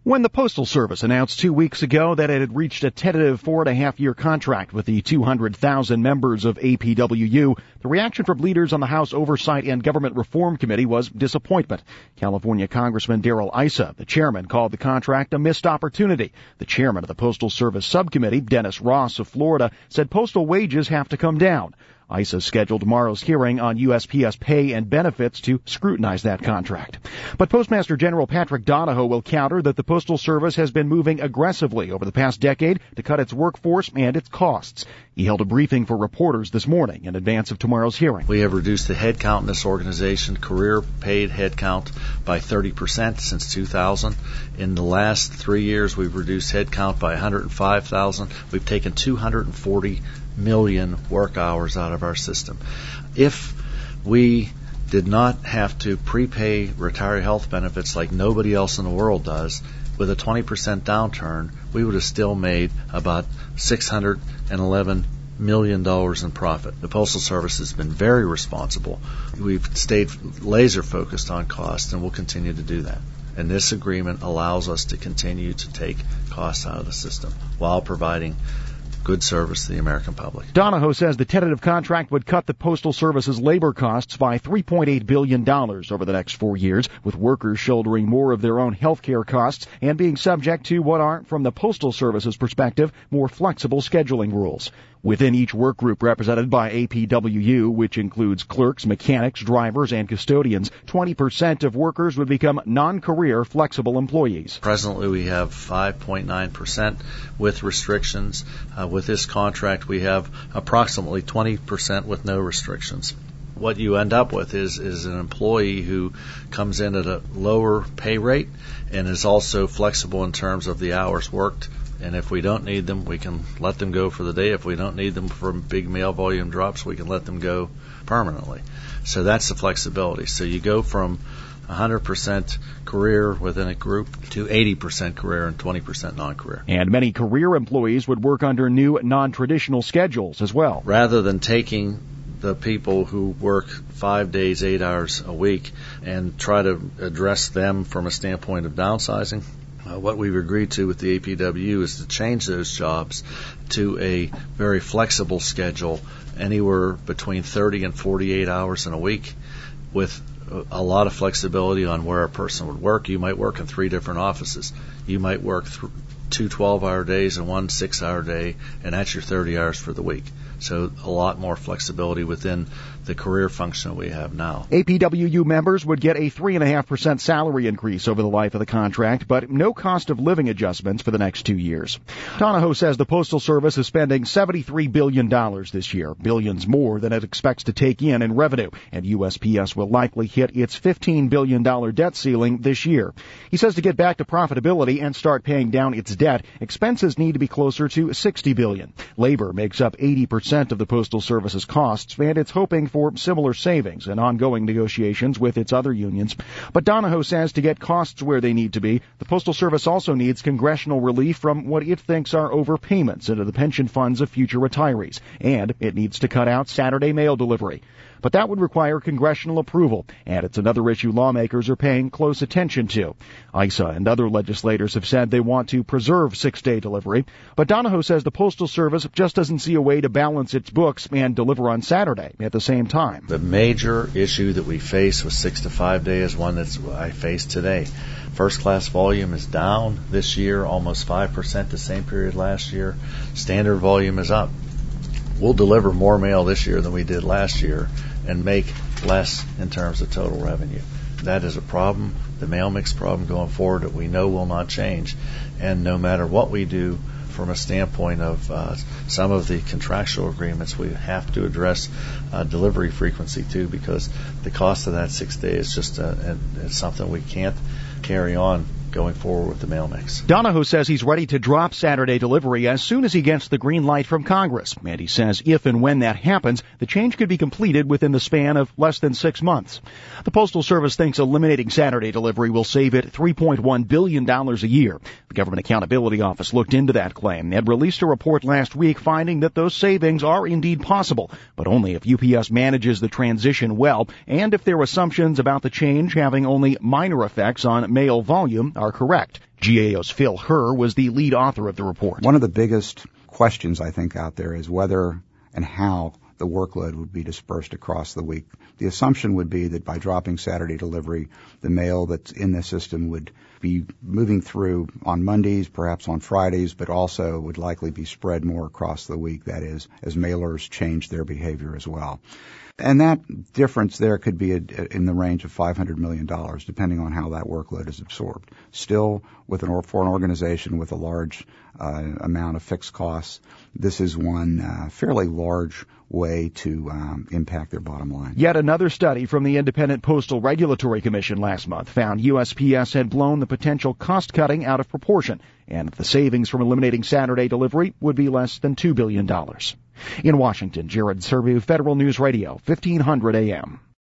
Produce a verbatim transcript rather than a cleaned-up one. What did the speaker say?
When the Postal Service announced two weeks ago that it had reached a tentative four-and-a-half-year contract with the two hundred thousand members of A P W U, the reaction from leaders on the House Oversight and Government Reform Committee was disappointment. California Congressman Darrell Issa, the chairman, called the contract a missed opportunity. The chairman of the Postal Service Subcommittee, Dennis Ross of Florida, said postal wages have to come down. Issa scheduled tomorrow's hearing on U S P S pay and benefits to scrutinize that contract. But Postmaster General Patrick Donahoe will counter that the Postal Service has been moving aggressively over the past decade to cut its workforce and its costs. He held a briefing for reporters this morning in advance of tomorrow's hearing. We have reduced the headcount in this organization, career paid headcount, by thirty percent since two thousand. In the last three years, we've reduced headcount by one hundred five thousand. We've taken two hundred forty million work hours out of our system. If we did not have to prepay retiree health benefits like nobody else in the world does, with a twenty percent downturn, we would have still made about six hundred eleven million dollars in profit. The Postal Service has been very responsible. We've stayed laser focused on cost, and we'll continue to do that. And this agreement allows us to continue to take costs out of the system while providing good service to the American public. Donahoe says the tentative contract would cut the Postal Service's labor costs by three point eight billion dollars over the next four years, with workers shouldering more of their own health care costs and being subject to what are, from the Postal Service's perspective, more flexible scheduling rules. Within each work group represented by A P W U, which includes clerks, mechanics, drivers, and custodians, twenty percent of workers would become non-career flexible employees. Presently, we have five point nine percent with restrictions. Uh, with this contract, we have approximately twenty percent with no restrictions. What you end up with is, is an employee who comes in at a lower pay rate and is also flexible in terms of the hours worked. And if we don't need them, we can let them go for the day. If we don't need them for big mail volume drops, we can let them go permanently. So that's the flexibility. So you go from one hundred percent career within a group to eighty percent career and twenty percent non-career. And many career employees would work under new non-traditional schedules as well. Rather than taking the people who work five days, eight hours a week and try to address them from a standpoint of downsizing, Uh, what we've agreed to with the A P W U is to change those jobs to a very flexible schedule, anywhere between thirty and forty-eight hours in a week, with a lot of flexibility on where a person would work. You might work in three different offices. You might work th- two twelve-hour days and one six-hour day, and that's your thirty hours for the week. So a lot more flexibility within the career function we have now. A P W U members would get a three point five percent salary increase over the life of the contract, but no cost of living adjustments for the next two years. Donahoe says the Postal Service is spending seventy-three billion dollars this year, billions more than it expects to take in in revenue, and U S P S will likely hit its fifteen billion dollars debt ceiling this year. He says to get back to profitability and start paying down its debt, expenses need to be closer to sixty billion dollars. Labor makes up eighty percent of the Postal Service's costs, and it's hoping for similar savings and ongoing negotiations with its other unions. But Donahoe says to get costs where they need to be, the Postal Service also needs congressional relief from what it thinks are overpayments into the pension funds of future retirees, and it needs to cut out Saturday mail delivery. But that would require congressional approval, and it's another issue lawmakers are paying close attention to. Issa and other legislators have said they want to preserve six-day delivery, but Donahoe says the Postal Service just doesn't see a way to balance its books and deliver on Saturday at the same time. The major issue that we face with six to five day is one that I face today. First-class volume is down this year, almost five percent the same period last year. Standard volume is up. We'll deliver more mail this year than we did last year and make less in terms of total revenue. That is a problem, the mail mix problem going forward, that we know will not change. And no matter what we do from a standpoint of uh, some of the contractual agreements, we have to address uh, delivery frequency too, because the cost of that six days is just uh, it's something we can't carry on going forward with the mail mix. Donahoe says he's ready to drop Saturday delivery as soon as he gets the green light from Congress. And he says if and when that happens, the change could be completed within the span of less than six months. The Postal Service thinks eliminating Saturday delivery will save it three point one billion dollars a year. The Government Accountability Office looked into that claim and released a report last week finding that those savings are indeed possible, but only if U P S manages the transition well and if their assumptions about the change having only minor effects on mail volume are correct. G A O's Phil Herr was the lead author of the report. One of the biggest questions, I think, out there is whether and how the workload would be dispersed across the week. The assumption would be that by dropping Saturday delivery, the mail that's in the system would be moving through on Mondays, perhaps on Fridays, but also would likely be spread more across the week, that is, as mailers change their behavior as well. And that difference there could be a, in the range of five hundred million dollars, depending on how that workload is absorbed. Still, with an, for an organization with a large uh, amount of fixed costs, this is one uh, fairly large way to um, impact their bottom line. Yet another study from the Independent Postal Regulatory Commission last month found U S P S had blown the potential cost-cutting out of proportion, and the savings from eliminating Saturday delivery would be less than two billion dollars. In Washington, Jared Serbu, Federal News Radio, fifteen hundred A M.